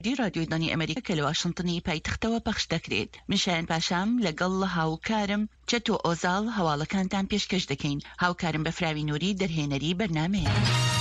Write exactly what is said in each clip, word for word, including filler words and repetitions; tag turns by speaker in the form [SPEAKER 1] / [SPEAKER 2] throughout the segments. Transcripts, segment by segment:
[SPEAKER 1] دی رادیۆی ئەمریکا کە لە واشنتنی پایتەختەوە پەخش دەکرێت. من شایان پاشام لەگەڵ هاوکارم چەتۆ ئۆزاڵ هەواڵەکانتان پێشکەش دەکەین. هاوکارم بەفراوی نووری دەرهێنەری بەرنامەیە.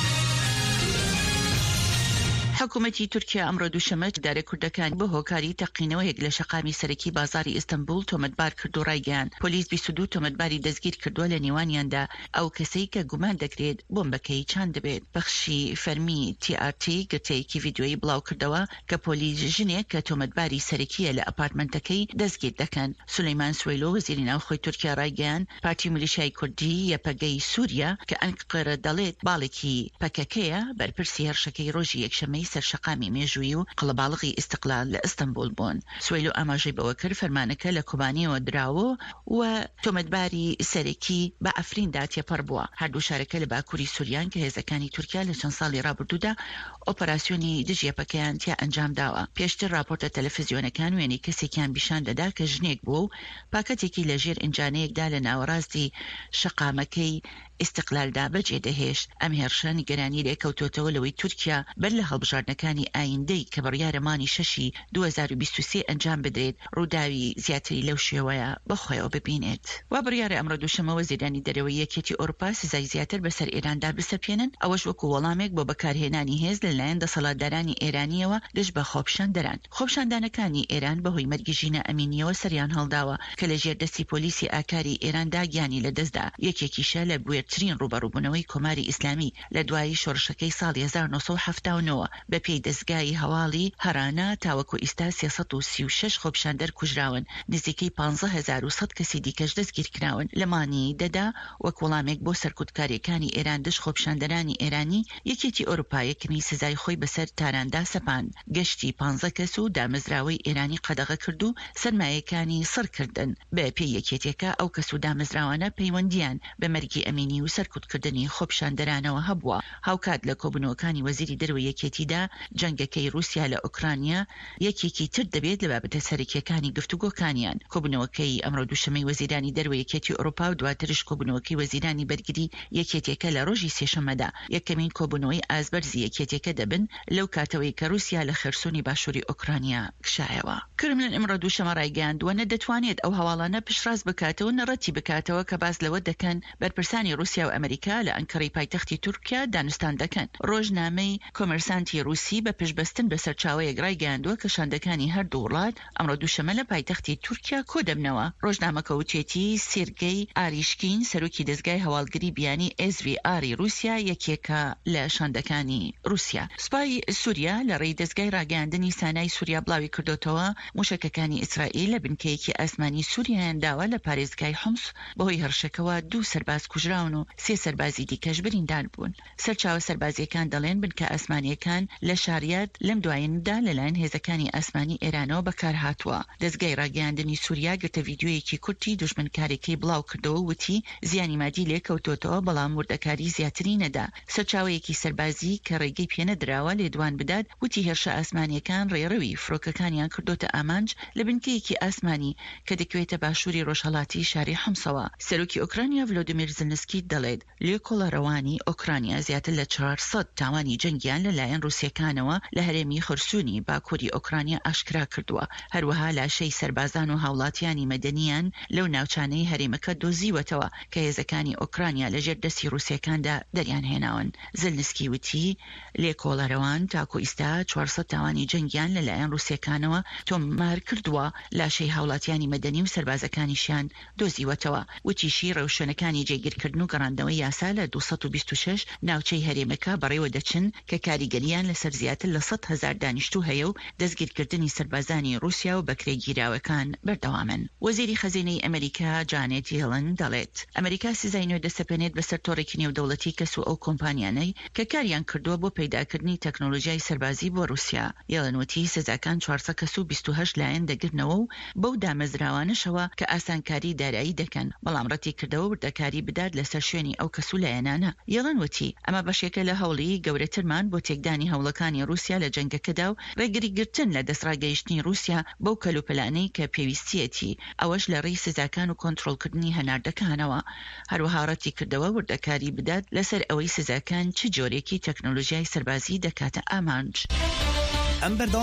[SPEAKER 1] حکوومەتی تورکیا ئەمڕۆ دووشەمە دارە کوردەکان بۆ هۆکاری تەقینەوەیەک لە شەقامی سەرەکی بازاری ئیستانبول تۆمەتبار کرد و ڕایگەیاند. پۆلیس بیست و دوو تۆمەتباری دەستگیر کردووە لە نێوانیاندا ئەو کەسەی کە گومان دەکرێت بۆمبەکەی چاند دەبێت. بەخشی فەرمی تی ئار تی گرتەیەکی ڤیدیۆیی بڵاو کردەوە کە پۆلیس ژنێک کە تۆمەتباری سەرەکیە لە ئەپارتمەنتەکەی دەستگیر دەکەن. سولەیمان سوێلۆ وەزیری ناوخۆی تورکیا ڕایگەیاند پارتی میلیشیای کوردی یەپەگەی سووریا کە ئەنقەرە دەڵێت باڵێکی پەکەکەیە بەرپرسی هێرشەکەی ڕۆژی یەکشەمەی سەرشەقامی مێژووی و قەڵەباڵغی ئیستیقلال لە ئیستانبول بوون. سوێلۆ ئاماژەی بەوە کرد فەرمانەکە لە کۆبانیەوە دراوە و تۆمەتباری سەرەکی بە ئەفریندا تێپەڕ بووە. هەردوو شارەکە لە باکووری سووریان کە هێزەکانی تورکیا لە چەند ساڵی ڕابردوودا ئۆپەراسیۆنی دژیەپەکەیان تیا ئەنجام داوە. پێشتر راپۆرتە تەلەڤیزیۆنەکان وێنەی کەسێکیان پیشان دەدا کە ژنێک بووە و پاکەتێکی لە ژێر ئینجانەیەکدا لە ناوەڕاستی شەقامەکەی ئیستیقلالدا بەجێ دەهێشت. ئەم هێرشە نیگەرانی لێکەوتوتەوە لەوەی تورکیا بەر لە هەڵبژاردنەکانی ئایندەی کە بڕیارە مانی شەشی دوو هەزار و بیست و سێ ئەنجام بدرێت ڕووداوی زیاتری لەو شێوەیە بەخۆیەوە ببینێت. وا بڕیارە ئەمڕۆ دووشەمە وەزیرانی دەرەوەی یەکێتی ئەوروپا سزای زیاتر بەسەر ئێراندا بسەپێنن، ئەوەش وەکو وەڵامێک بۆ بەکارهێنانی هێز لەلایەن دەسەڵاتدارانی ئێرانیەوە دژ بە خۆپیشاندەران. خۆپیشاندانەکانی ئێران بەهۆی مەرگی ژینە ئەمینیەوە سەریان هەڵداوە کە لە ژێردەستی پۆلیسی ئاکاری ئێراندا گیانی لەدەستدا. یەکێکیشە لە بوێرترین ڕوبەڕووبوونەوەی کۆماری ئیسلامی لە دوایی شۆڕشەکەی ساڵی هەزار و نۆ سەد و هەفتاد و نۆ بە پێی دەستگای هەواڵی هەرانە تاوەکو ئیستا سێسەد و سی و شەش خۆپیشاندەر کوژراون، نزیکەی پانزە هەزار و سەد کەسی دیکەش دەستگیر کراون. لەمانی دەدا وەک وەڵامێک بۆ سەرکوتکاریەکانی ئێران دژ خۆپیشاندەرانی ئێرانی یەکێتی ئەوروپا یەکمی سزای خۆی بەسەر تاراندا سەپاند. گەشتی پانزە کەس و دامەزراوەی ئێرانی قەدەغە کرد و سەرمایەکانی سڕکردن. بە پێی یەکێتێکە ئەو کەس و دامەزراوانە پەیوەندیان بە مەرگی ئەمینی و سەرکوتکردنی خۆپیشاندەرانەوە هەبووە. هاوکات لە کۆبوونەوەکانی وەزیری دەرەوەی یەکێتیدا جەنگەکەی رووسیا لە ئوکرانیا یەکێکی تر دەبێت لە بابەتە سەرەکیەکانی گفتوگۆکانیان. کۆبوونەوەکەی ئەمڕۆ دووشەمەی وەزیرانی دەرەوەی یەکێتی ئەوروپا و دواترش کۆبوونەوەکەی وەزیرانی بەرگری یەکێتێکە لە ڕۆژی سێشەمەدا یەکەمین کۆبوونەوەی ئازبەرزی یەکێتێکە دەبن لەو کاتەوەی کە رووسیا لە خێرسۆنی باشووری ئوکرانیا کشایەوە. کرملین ئەمڕۆ دووشەمە ڕایگەیاندووە نەدەتوانێت ئەو هەواڵانە پشتڕاست بکاتەوە نەڕەتی بکاتەوە کە باس لەوە دەکەن بەرپرسانی رووسیا و ئەمریکا لە ئەنکەرەی پایتەختی تورکیا دانوستان دەکەن. ڕۆژنامەی کۆمەرسانتی رووسی بە پشتبەستن بە سەرچاوەیەک ڕایگەیاندووە کە شاندەکانی هەردوو وڵات ئەمڕۆ دووشەمە لە پایتەختی تورکیا کۆ دەبنەوە. ڕۆژنامەکە وتێتی سێرگەی ئاریشکین سەرۆکی دەستگای هەواڵگری بیانی ئێس ڤی ئاری رووسیا یەکێکە لە شاندەکانی رووسیا. سوپای سووریا لە ڕێی دەستگای ڕاگەیاندنی سانای سووریا بڵاوی کردوتەوە موشکەکانی ئیسرائیل لە بنکەیەکی ئاسمانی سووریایان داوە لە پارێزگای حومس بەهۆی هەرشەکەوە دوو سەرباز کوژراون و سێ سەربازی دیکەش بریندار بوون. سەرچاوە سەربازیەکان دەڵێن بنکە ئاسمانیەکان لە شاریات لەم دواییندا لەلایەن هێزەکانی ئاسمانی ئێرانەوە بەکار هاتووە. دەستگای ڕاگەیاندنی سووریا گرتە ڤیدیۆیەکی کورتی دوژمنکارێکی بڵاو کردەوە وتی زیانی مادی لێکەوتۆتەوە بەڵام وردەکاری زیاتری نەدا. سەرچاوەیەکی سەربازی کە ڕێگەی پێنەدراوە لێدوان بدات وتی هێرشە ئاسمانیەکان ڕێڕەوی فرۆکەکانیان کردوتە ئامانج لە بنکەیەکی ئاسمانی کە دەکەوێتە باشووری ڕۆژهەڵاتی شاری حومسەوە. سەرۆکی ئوکرانیا ڤلۆدیمیر زلنسکی دەڵێت لێکۆڵەرەوانی ئوکرانیا زیاتر لە چوار سەد تاوانی جەنگیان لەلایەن رووسیەکانەوە لە هەرێمی خرسوونی باکووری ئوکرانیا ئاشکرا کردووە. هەروەها لاشەی سەربازان و هاوڵاتیانی مەدەنیان لەو ناوچانەی هەرێمەکە دۆزیوەتەوە کە هێزەکانی ئوکرانیا لە ژێردەستی رووسیەکاندا دەریان هێناون. زلنسکی وتی لێکۆڵەرەوان تاکو ئیستا چوار سەد تاوانی جەنگیان لەلایەن رووسیەکانەوە تۆمار کردووە لاشەی هاوڵاتیانی مەدەنی و سەربازەکانیشیان دۆزیوەتەوە. وتیشی ڕەوشێنەکانی جێگیرکردن و گەڕاندنەوەی یاسا لە دوو سەد و بیست و شەش ناوچەی هەرێمەکە بەڕێوە دەچن کە کاریگەریان لەسەر زیاتر لە سەد هەزار دانیشتوو هەیە و دەستگیرکردنی سەربازانی رووسیا و بەکرێگیراوەکان بەردەوامن. وەزیری خەزینەی ئەمریکا جانێت یێڵن دەڵێت ئەمریکا سزای نوێ دەسەپێنێت بەسەر تۆڕێکی نێودەوڵەتی کەس و ئەو کۆمپانیانەی کە کاریان کردووە بۆ پەیداکردنی تەکنۆلۆژیای سەربازی بۆ رووسیا. یێڵن وتی سزاکان چوارسەد کەس و بیست و هەشت لایەن دەگرنەوە و بەو دامەزراوانشەوە کە ئاسانکاری دارایی دەکەن بەڵام ڕەتی کردەوە وردەکاری بدات لەسەر شوێنی ئەو کەس و لایەنانە. یێڵن وتی ئەمە بەشێکە لە هەوڵی گەورەترمان بۆ تێکدانی هەوڵەکانی رووسیا لە جەنگەکەدا و ڕێگریگرتن لە دەسڕاگەیشتنی رووسیا بەو کەلوپەلانەی کە پێویستیەتی ئەوەش لە ڕێی سزاکان و کۆنتڕۆڵکردنی هەناردەکانەوە. هەروەها ڕەتی کردەوە وردەکاری بدات لەسەر ئەوەی سزاکان چ جۆرێکی تەکنۆلۆژیای سەربازی دەکاتە ئامانج.